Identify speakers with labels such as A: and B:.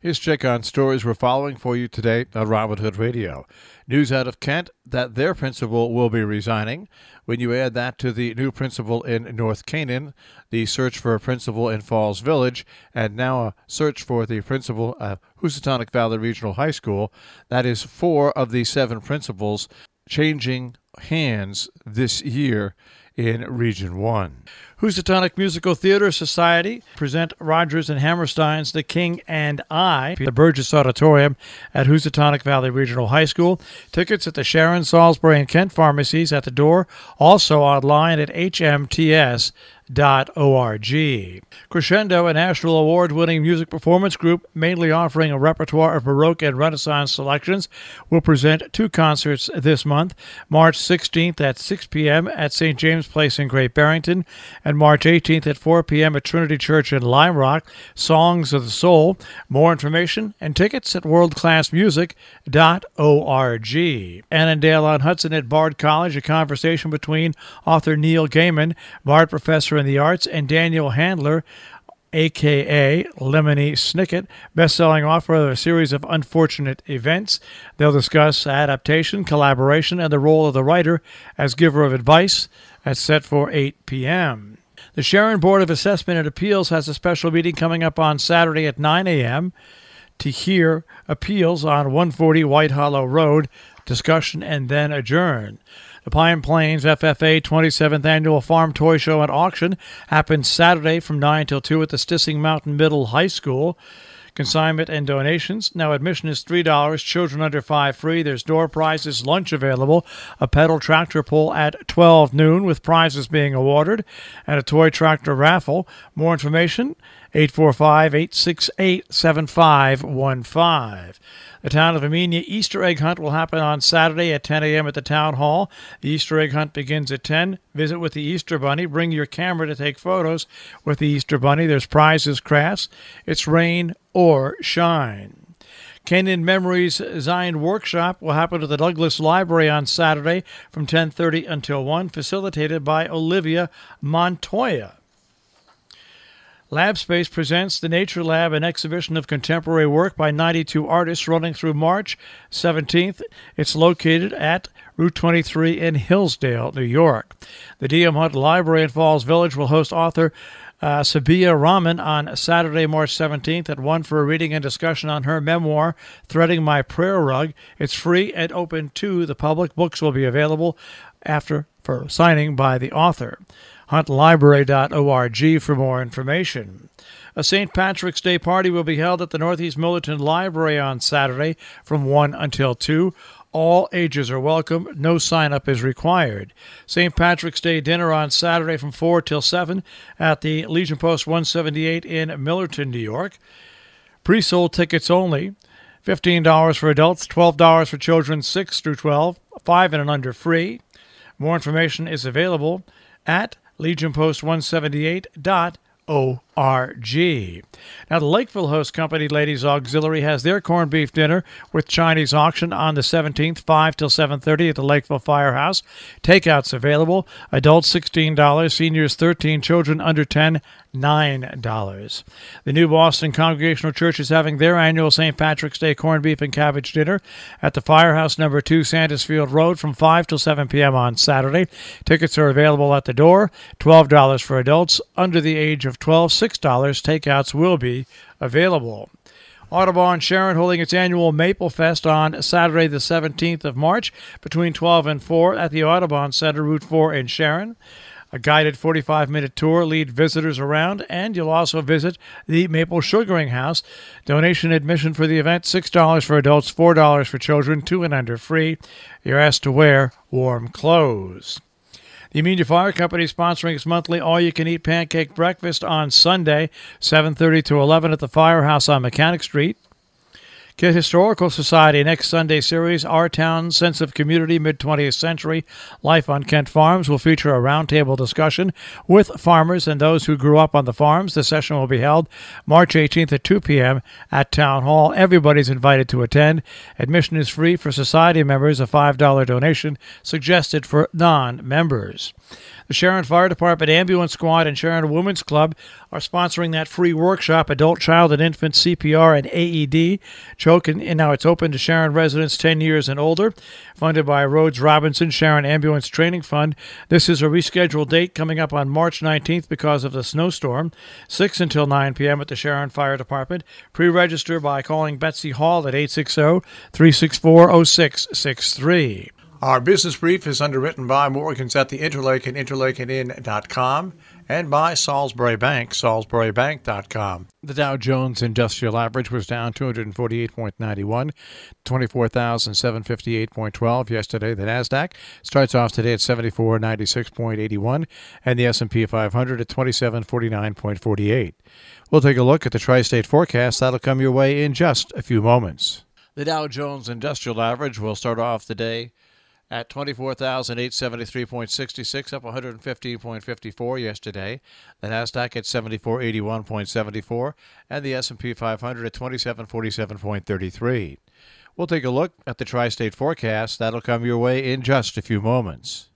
A: Here's check on stories we're following for you today on Robin Hood Radio. News out of Kent that their principal will be resigning. When you add that to the new principal in North Canaan, the search for a principal in Falls Village, and now a search for the principal at Housatonic Valley Regional High School, that is 4 of the 7 principals changing hands this year in Region 1. Housatonic Musical Theater Society present Rodgers and Hammerstein's The King and I, the Burgess Auditorium at Housatonic Valley Regional High School. Tickets at the Sharon, Salisbury, and Kent pharmacies at the door, also online at hmts.org. Crescendo, a national award-winning music performance group mainly offering a repertoire of Baroque and Renaissance selections, will present 2 concerts this month, March 16th at 6 p.m. at St. James Place in Great Barrington, and March 18th at 4 p.m. at Trinity Church in Lime Rock. Songs of the Soul. More information and tickets at worldclassmusic.org. Annandale-on-Hudson at Bard College, a conversation between author Neil Gaiman, Bard professor in the arts, and Daniel Handler, a.k.a. Lemony Snicket, best-selling author of a series of unfortunate events. They'll discuss adaptation, collaboration, and the role of the writer as giver of advice. That's set for 8 p.m. The Sharon Board of Assessment and Appeals has a special meeting coming up on Saturday at 9 a.m. to hear appeals on 140 White Hollow Road, discussion, and then adjourn. The Pine Plains FFA 27th Annual Farm Toy Show and Auction happens Saturday from 9 till 2 at the Stissing Mountain Middle High School. Consignment and donations. Now admission is $3. Children under 5 free. There's door prizes, lunch available, a pedal tractor pull at 12 noon with prizes being awarded, and a toy tractor raffle. More information, 845-868-7515. The Town of Amenia Easter Egg Hunt will happen on Saturday at 10 a.m. at the Town Hall. The Easter Egg Hunt begins at 10. Visit with the Easter Bunny. Bring your camera to take photos with the Easter Bunny. There's prizes, crafts. It's rain or shine. Canaan Memories Zion Workshop will happen at the Douglas Library on Saturday from 10:30 until 1, facilitated by Olivia Montoya. LabSpace presents the Nature Lab, an exhibition of contemporary work by 92 artists running through March 17th. It's located at Route 23 in Hillsdale, New York. The D.M. Hunt Library in Falls Village will host author Sabia Rahman on Saturday, March 17th at 1 for a reading and discussion on her memoir, Threading My Prayer Rug. It's free and open to the public. Books will be available after for signing by the author. HuntLibrary.org for more information. A St. Patrick's Day party will be held at the Northeast Millerton Library on Saturday from 1 until 2. All ages are welcome. No sign-up is required. St. Patrick's Day dinner on Saturday from 4 till 7 at the Legion Post 178 in Millerton, New York. Pre-sold tickets only. $15 for adults, $12 for children 6 through 12, 5 and under free. More information is available at legionpost178.org. Now, the Lakeville Host Company Ladies Auxiliary has their corned beef dinner with Chinese auction on the 17th, 5 till 7:30 at the Lakeville Firehouse. Takeouts available. Adults $16, seniors $13, children under 10 $9. The New Boston Congregational Church is having their annual St. Patrick's Day corned beef and cabbage dinner at the Firehouse No. 2, Sandusfield Road from 5 till 7 p.m. on Saturday. Tickets are available at the door. $12 for adults under the age of 12, $6. Takeouts will be available. Audubon Sharon holding its annual Maple Fest on Saturday the 17th of March between 12 and 4 at the Audubon Center, Route 4 in Sharon. A guided 45-minute tour lead visitors around, and you'll also visit the Maple Sugaring House. Donation admission for the event, $6 for adults, $4 for children, 2 and under free. You're asked to wear warm clothes. The Amenia Fire Company is sponsoring its monthly all-you-can-eat pancake breakfast on Sunday, 7:30 to 11 at the Firehouse on Mechanic Street. Kent Historical Society next Sunday series, Our Town, Sense of Community, Mid-20th Century, Life on Kent Farms, will feature a roundtable discussion with farmers and those who grew up on the farms. The session will be held March 18th at 2 p.m. at Town Hall. Everybody's invited to attend. Admission is free for society members, a $5 donation suggested for non-members. The Sharon Fire Department Ambulance Squad and Sharon Women's Club are sponsoring that free workshop, Adult, Child, and Infant CPR and AED. And now it's open to Sharon residents 10 years and older, funded by Rhodes Robinson Sharon Ambulance Training Fund. This is a rescheduled date coming up on March 19th because of the snowstorm, 6 until 9 p.m. at the Sharon Fire Department. Pre-register by calling Betsy Hall at 860-364-0663. Our business brief is underwritten by Morgans at the Interlake and interlakeandinn.com and by Salisbury Bank, salisburybank.com. The Dow Jones Industrial Average was down 248.91, 24,758.12 yesterday. The Nasdaq starts off today at 7496.81 and the S&P 500 at 2749.48. We'll take a look at the tri-state forecast. That'll come your way in just a few moments. The Dow Jones Industrial Average will start off the day at 24,873.66, up 115.54 yesterday. The Nasdaq at 7481.74, and the S&P 500 at 2747.33. We'll take a look at the tri-state forecast. That'll come your way in just a few moments.